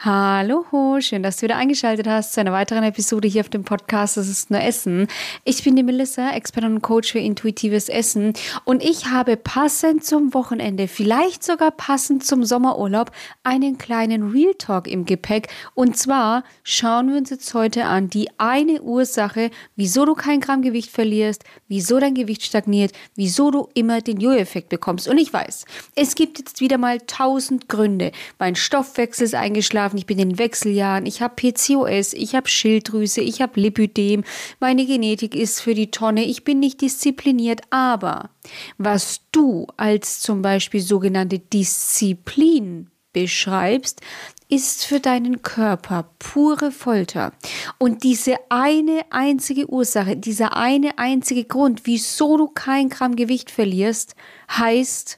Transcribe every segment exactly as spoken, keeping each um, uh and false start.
Hallo, schön, dass du wieder eingeschaltet hast zu einer weiteren Episode hier auf dem Podcast Das ist nur Essen. Ich bin die Melissa, Expertin und Coach für intuitives Essen und ich habe passend zum Wochenende, vielleicht sogar passend zum Sommerurlaub, einen kleinen Real Talk im Gepäck. Und zwar schauen wir uns jetzt heute an die eine Ursache, wieso du kein Gramm Gewicht verlierst, wieso dein Gewicht stagniert, wieso du immer den Jojo-Effekt bekommst. Und ich weiß, es gibt jetzt wieder mal tausend Gründe. Mein Stoffwechsel ist eingeschlafen, ich bin in Wechseljahren, ich habe P C O S, ich habe Schilddrüse, ich habe Lipödem, meine Genetik ist für die Tonne, ich bin nicht diszipliniert, aber was du als zum Beispiel sogenannte Disziplin beschreibst, ist für deinen Körper pure Folter. Und diese eine einzige Ursache, dieser eine einzige Grund, wieso du kein Gramm Gewicht verlierst, heißt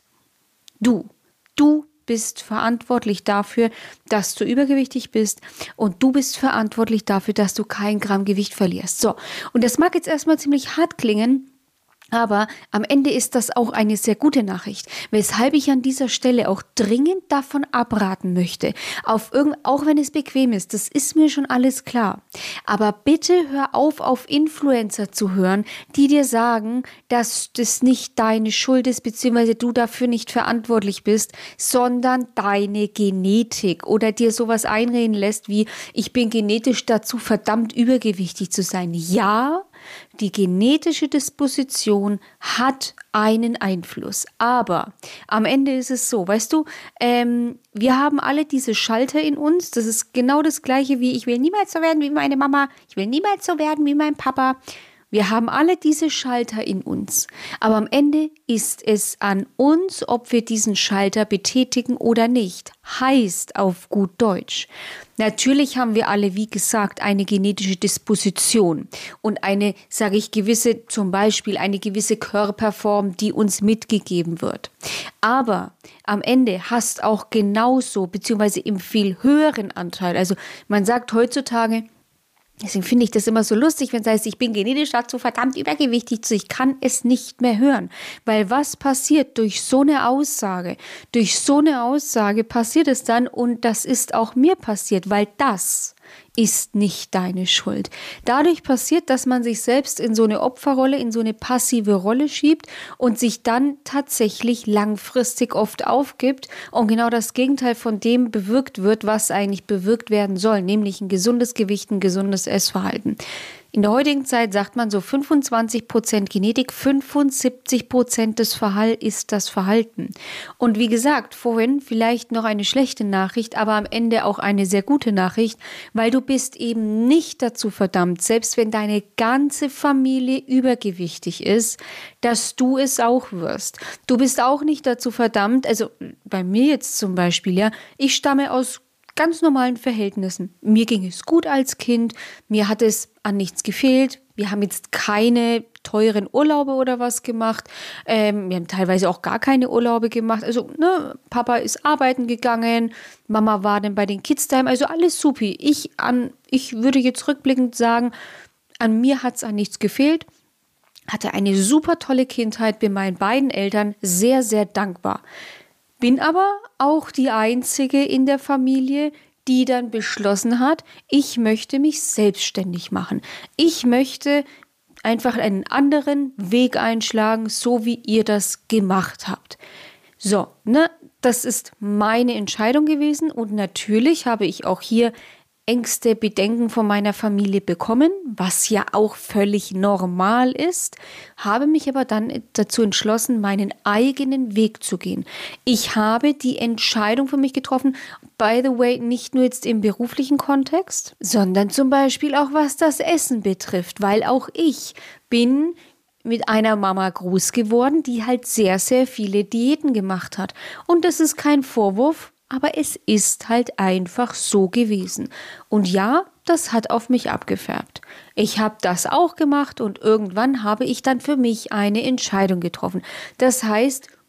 du. Du bist verantwortlich dafür, dass du übergewichtig bist und du bist verantwortlich dafür, dass du kein Gramm Gewicht verlierst. So, und das mag jetzt erstmal ziemlich hart klingen, aber am Ende ist das auch eine sehr gute Nachricht, weshalb ich an dieser Stelle auch dringend davon abraten möchte, auf irgend, auch wenn es bequem ist, das ist mir schon alles klar. Aber bitte hör auf, auf Influencer zu hören, die dir sagen, dass das nicht deine Schuld ist, beziehungsweise du dafür nicht verantwortlich bist, sondern deine Genetik oder dir sowas einreden lässt wie, ich bin genetisch dazu verdammt übergewichtig zu sein. Ja, die genetische Disposition hat einen Einfluss, aber am Ende ist es so, weißt du, ähm, wir haben alle diese Schalter in uns, das ist genau das Gleiche wie, ich will niemals so werden wie meine Mama, ich will niemals so werden wie mein Papa. Wir haben alle diese Schalter in uns, aber am Ende ist es an uns, ob wir diesen Schalter betätigen oder nicht. Heißt auf gut Deutsch. Natürlich haben wir alle, wie gesagt, eine genetische Disposition und eine, sage ich, gewisse, zum Beispiel eine gewisse Körperform, die uns mitgegeben wird. Aber am Ende hast auch genauso, beziehungsweise im viel höheren Anteil, also man sagt heutzutage, deswegen finde ich das immer so lustig, wenn es heißt, ich bin genetisch dazu verdammt übergewichtig, ich kann es nicht mehr hören. Weil was passiert durch so eine Aussage? Durch so eine Aussage passiert es dann und das ist auch mir passiert, weil das ist nicht deine Schuld. Dadurch passiert, dass man sich selbst in so eine Opferrolle, in so eine passive Rolle schiebt und sich dann tatsächlich langfristig oft aufgibt und genau das Gegenteil von dem bewirkt wird, was eigentlich bewirkt werden soll, nämlich ein gesundes Gewicht, ein gesundes Essverhalten. In der heutigen Zeit sagt man so fünfundzwanzig Prozent Genetik, fünfundsiebzig Prozent des Verhaltens ist das Verhalten. Und wie gesagt, vorhin vielleicht noch eine schlechte Nachricht, aber am Ende auch eine sehr gute Nachricht, weil du bist eben nicht dazu verdammt, selbst wenn deine ganze Familie übergewichtig ist, dass du es auch wirst. Du bist auch nicht dazu verdammt, also bei mir jetzt zum Beispiel, ja, ich stamme aus ganz normalen Verhältnissen. Mir ging es gut als Kind, mir hat es an nichts gefehlt. Wir haben jetzt keine teuren Urlaube oder was gemacht. Ähm, wir haben teilweise auch gar keine Urlaube gemacht. Also, ne, Papa ist arbeiten gegangen, Mama war dann bei den Kids daheim. Also alles supi. Ich, an, ich würde jetzt rückblickend sagen, an mir hat es an nichts gefehlt. Hatte eine super tolle Kindheit, bin meinen beiden Eltern sehr, sehr dankbar. Bin aber auch die Einzige in der Familie, die dann beschlossen hat, ich möchte mich selbstständig machen. Ich möchte einfach einen anderen Weg einschlagen, so wie ihr das gemacht habt. So, ne, das ist meine Entscheidung gewesen und natürlich habe ich auch hier Ängste, Bedenken von meiner Familie bekommen, was ja auch völlig normal ist, habe mich aber dann dazu entschlossen, meinen eigenen Weg zu gehen. Ich habe die Entscheidung für mich getroffen, by the way, nicht nur jetzt im beruflichen Kontext, sondern zum Beispiel auch was das Essen betrifft, weil auch ich bin mit einer Mama groß geworden, die halt sehr, sehr viele Diäten gemacht hat. Und das ist kein Vorwurf, aber es ist halt einfach so gewesen. Und ja, das hat auf mich abgefärbt. Ich habe das auch gemacht und irgendwann habe ich dann für mich eine Entscheidung getroffen. Das heißt,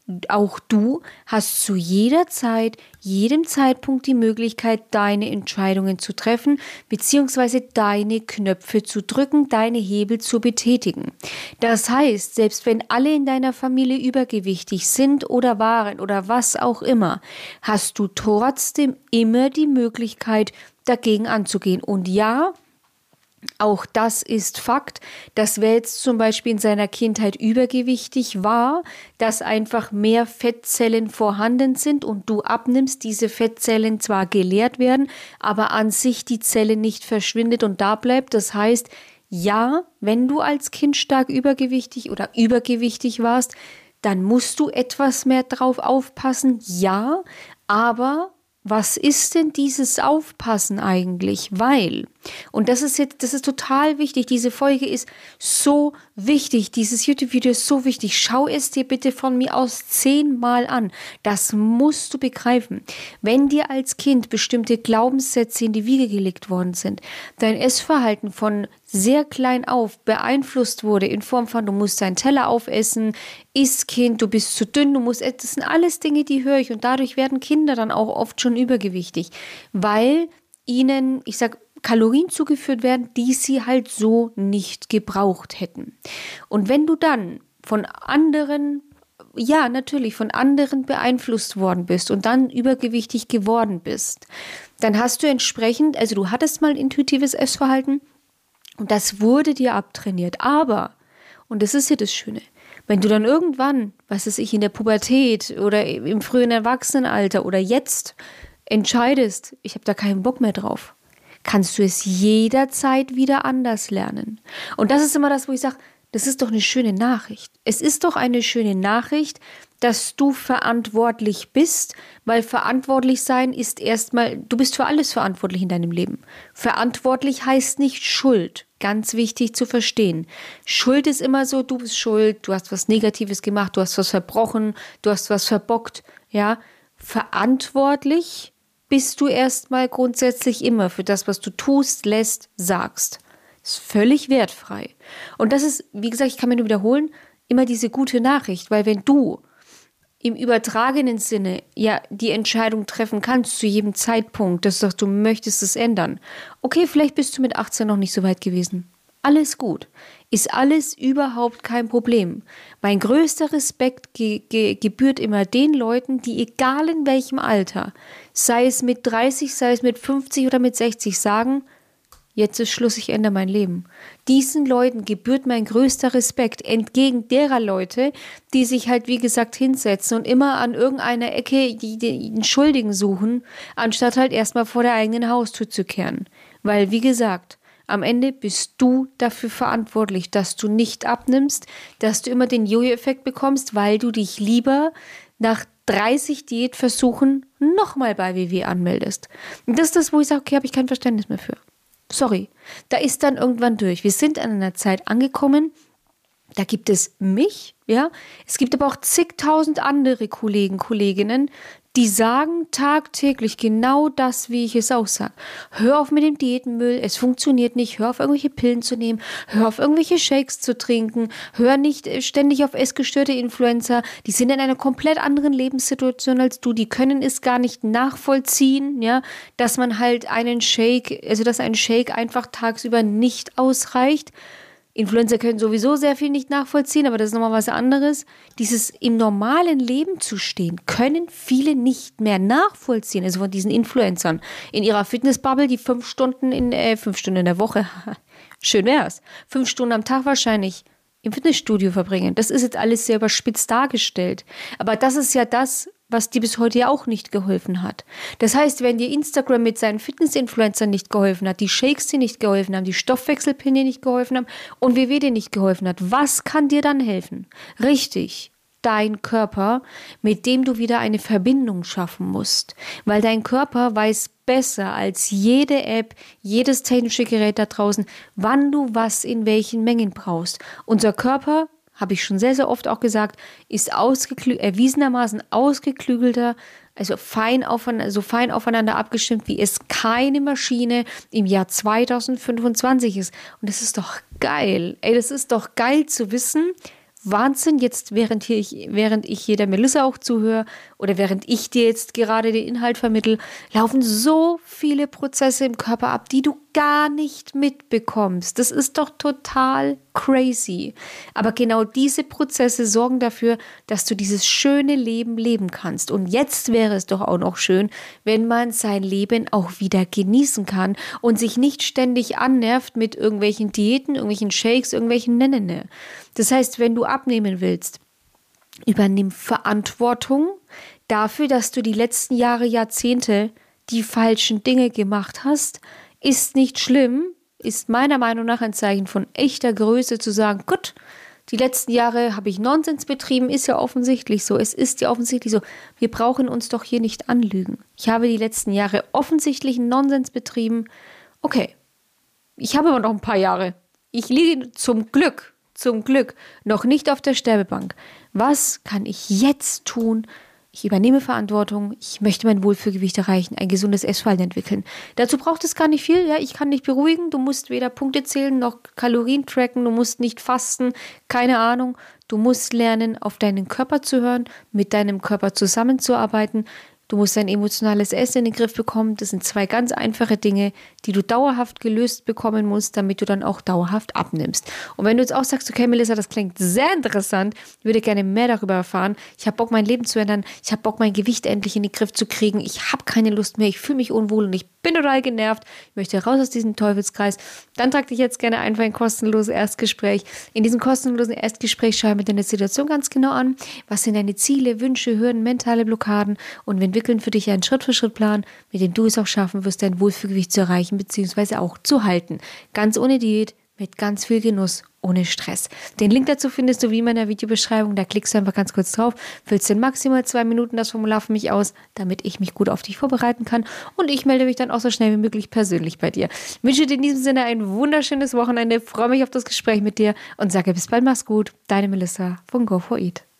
auch du hast zu jeder Zeit, jedem Zeitpunkt die Möglichkeit, deine Entscheidungen zu treffen, beziehungsweise deine Knöpfe zu drücken, deine Hebel zu betätigen. Das heißt, selbst wenn alle in deiner Familie übergewichtig sind oder waren oder was auch immer, hast du trotzdem immer die Möglichkeit, dagegen anzugehen. Und ja, auch das ist Fakt, dass wer jetzt zum Beispiel in seiner Kindheit übergewichtig war, dass einfach mehr Fettzellen vorhanden sind und du abnimmst, diese Fettzellen zwar geleert werden, aber an sich die Zelle nicht verschwindet und da bleibt. Das heißt, ja, wenn du als Kind stark übergewichtig oder übergewichtig warst, dann musst du etwas mehr drauf aufpassen, ja, aber was ist denn dieses Aufpassen eigentlich? Weil, und das ist jetzt, das ist total wichtig, diese Folge ist so wichtig, dieses YouTube-Video ist so wichtig, schau es dir bitte von mir aus zehnmal an, das musst du begreifen. Wenn dir als Kind bestimmte Glaubenssätze in die Wiege gelegt worden sind, dein Essverhalten von sehr klein auf beeinflusst wurde in Form von, du musst deinen Teller aufessen, iss Kind, du bist zu dünn, du musst, das sind alles Dinge, die höre ich und dadurch werden Kinder dann auch oft schon übergewichtig, weil ihnen, ich sag, Kalorien zugeführt werden, die sie halt so nicht gebraucht hätten. Und wenn du dann von anderen, ja natürlich von anderen beeinflusst worden bist und dann übergewichtig geworden bist, dann hast du entsprechend, also du hattest mal intuitives Essverhalten und das wurde dir abtrainiert. Aber, und das ist ja das Schöne, wenn du dann irgendwann, was weiß ich, in der Pubertät oder im frühen Erwachsenenalter oder jetzt entscheidest, ich habe da keinen Bock mehr drauf, kannst du es jederzeit wieder anders lernen. Und das ist immer das, wo ich sage, das ist doch eine schöne Nachricht. Es ist doch eine schöne Nachricht, dass du verantwortlich bist, weil verantwortlich sein ist erstmal, du bist für alles verantwortlich in deinem Leben. Verantwortlich heißt nicht Schuld. Ganz wichtig zu verstehen. Schuld ist immer so, du bist schuld, du hast was Negatives gemacht, du hast was verbrochen, du hast was verbockt. Ja, verantwortlich bist du erstmal grundsätzlich immer für das, was du tust, lässt, sagst. Ist völlig wertfrei. Und das ist, wie gesagt, ich kann mir nur wiederholen, immer diese gute Nachricht, weil wenn du im übertragenen Sinne ja die Entscheidung treffen kannst zu jedem Zeitpunkt, dass du sagst, du möchtest es ändern. Okay, vielleicht bist du mit achtzehn noch nicht so weit gewesen. Alles gut. Ist alles überhaupt kein Problem. Mein größter Respekt ge- ge- gebührt immer den Leuten, die egal in welchem Alter, sei es mit dreißig, sei es mit fünfzig oder mit sechzig, sagen, jetzt ist Schluss, ich ändere mein Leben. Diesen Leuten gebührt mein größter Respekt entgegen derer Leute, die sich halt, wie gesagt, hinsetzen und immer an irgendeiner Ecke die, die, den Schuldigen suchen, anstatt halt erstmal vor der eigenen Haustür zu kehren. Weil, wie gesagt, am Ende bist du dafür verantwortlich, dass du nicht abnimmst, dass du immer den Jojo-Effekt bekommst, weil du dich lieber nach dreißig Diätversuchen nochmal bei W W anmeldest. Und das ist das, wo ich sage, okay, habe ich kein Verständnis mehr für. Sorry, da ist dann irgendwann durch. Wir sind an einer Zeit angekommen, da gibt es mich, ja, es gibt aber auch zigtausend andere Kollegen, Kolleginnen, die sagen tagtäglich genau das, wie ich es auch sage. Hör auf mit dem Diätenmüll, es funktioniert nicht, hör auf irgendwelche Pillen zu nehmen, hör auf irgendwelche Shakes zu trinken, hör nicht ständig auf essgestörte Influencer, die sind in einer komplett anderen Lebenssituation als du, die können es gar nicht nachvollziehen, ja, dass man halt einen Shake, also dass ein Shake einfach tagsüber nicht ausreicht. Influencer können sowieso sehr viel nicht nachvollziehen, aber das ist nochmal was anderes. Dieses im normalen Leben zu stehen, können viele nicht mehr nachvollziehen. Also von diesen Influencern in ihrer Fitnessbubble, die fünf Stunden in, äh, fünf Stunden in der Woche, schön wär's, fünf Stunden am Tag wahrscheinlich im Fitnessstudio verbringen. Das ist jetzt alles sehr überspitzt dargestellt. Aber das ist ja das, was dir bis heute ja auch nicht geholfen hat. Das heißt, wenn dir Instagram mit seinen Fitness-Influencern nicht geholfen hat, die Shakes dir nicht geholfen haben, die Stoffwechselpillen dir nicht geholfen haben und W W dir nicht geholfen hat, was kann dir dann helfen? Richtig, dein Körper, mit dem du wieder eine Verbindung schaffen musst. Weil dein Körper weiß besser als jede App, jedes technische Gerät da draußen, wann du was in welchen Mengen brauchst. Unser Körper, habe ich schon sehr, sehr oft auch gesagt, ist ausgeklü- erwiesenermaßen ausgeklügelter, also fein aufeinander, so fein aufeinander abgestimmt, wie es keine Maschine im Jahr zweitausendfünfundzwanzig ist. Und das ist doch geil. Ey, das ist doch geil zu wissen, Wahnsinn, jetzt während, hier ich, während ich hier der Melissa auch zuhöre oder während ich dir jetzt gerade den Inhalt vermittle, laufen so viele Prozesse im Körper ab, die du gar nicht mitbekommst. Das ist doch total crazy. Aber genau diese Prozesse sorgen dafür, dass du dieses schöne Leben leben kannst. Und jetzt wäre es doch auch noch schön, wenn man sein Leben auch wieder genießen kann und sich nicht ständig annervt mit irgendwelchen Diäten, irgendwelchen Shakes, irgendwelchen Nennene. Das heißt, wenn du abnehmen willst, übernimm Verantwortung dafür, dass du die letzten Jahre, Jahrzehnte die falschen Dinge gemacht hast. Ist nicht schlimm, ist meiner Meinung nach ein Zeichen von echter Größe zu sagen, gut, die letzten Jahre habe ich Nonsens betrieben, ist ja offensichtlich so, es ist ja offensichtlich so. Wir brauchen uns doch hier nicht anlügen. Ich habe die letzten Jahre offensichtlichen Nonsens betrieben. Okay, ich habe aber noch ein paar Jahre. Ich liege zum Glück, zum Glück noch nicht auf der Sterbebank. Was kann ich jetzt tun? Ich übernehme Verantwortung, ich möchte mein Wohlfühlgewicht erreichen, ein gesundes Essverhalten entwickeln. Dazu braucht es gar nicht viel, ja, ich kann dich beruhigen, du musst weder Punkte zählen noch Kalorien tracken, du musst nicht fasten, keine Ahnung. Du musst lernen, auf deinen Körper zu hören, mit deinem Körper zusammenzuarbeiten. Du musst dein emotionales Essen in den Griff bekommen. Das sind zwei ganz einfache Dinge, die du dauerhaft gelöst bekommen musst, damit du dann auch dauerhaft abnimmst. Und wenn du jetzt auch sagst, okay, Melissa, das klingt sehr interessant, ich würde gerne mehr darüber erfahren, ich habe Bock, mein Leben zu ändern, ich habe Bock, mein Gewicht endlich in den Griff zu kriegen, ich habe keine Lust mehr, ich fühle mich unwohl und ich bin total genervt, ich möchte raus aus diesem Teufelskreis, dann trag dich jetzt gerne einfach ein kostenloses Erstgespräch. In diesem kostenlosen Erstgespräch schau mir deine Situation ganz genau an. Was sind deine Ziele, Wünsche, Hürden, mentale Blockaden? Und wir entwickeln für dich einen Schritt-für-Schritt-Plan, mit dem du es auch schaffen wirst, dein Wohlfühlgewicht zu erreichen bzw. auch zu halten. Ganz ohne Diät, mit ganz viel Genuss, ohne Stress. Den Link dazu findest du wie in meiner Videobeschreibung. Da klickst du einfach ganz kurz drauf, füllst in maximal zwei Minuten das Formular für mich aus, damit ich mich gut auf dich vorbereiten kann. Und ich melde mich dann auch so schnell wie möglich persönlich bei dir. Ich wünsche dir in diesem Sinne ein wunderschönes Wochenende, freue mich auf das Gespräch mit dir und sage bis bald, mach's gut. Deine Melissa von Go for Eat.